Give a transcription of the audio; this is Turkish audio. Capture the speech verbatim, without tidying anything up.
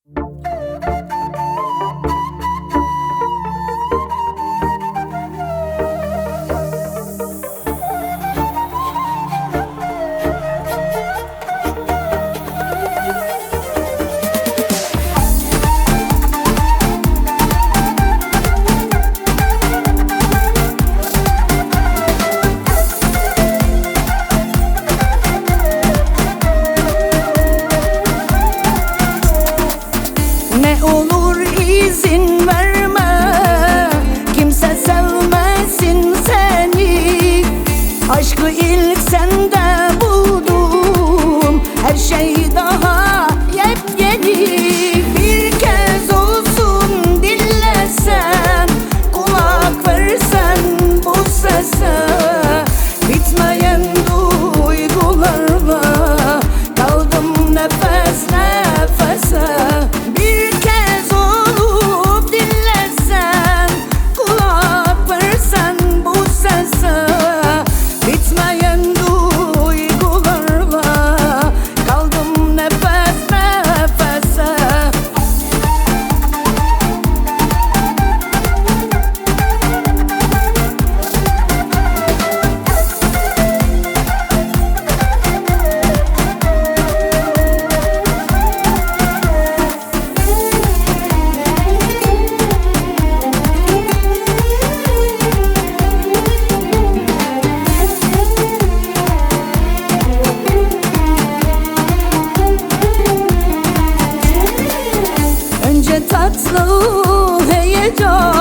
Ne olur izin verme, kimse sevmesin seni. Aşkı ilk sende buldum, her şey daha yepyeni. Bir kez olsun dinlesen, kulak versen bu sese. Bitmeyen duygularla kaldım nefes nefese. Tatlı heyecan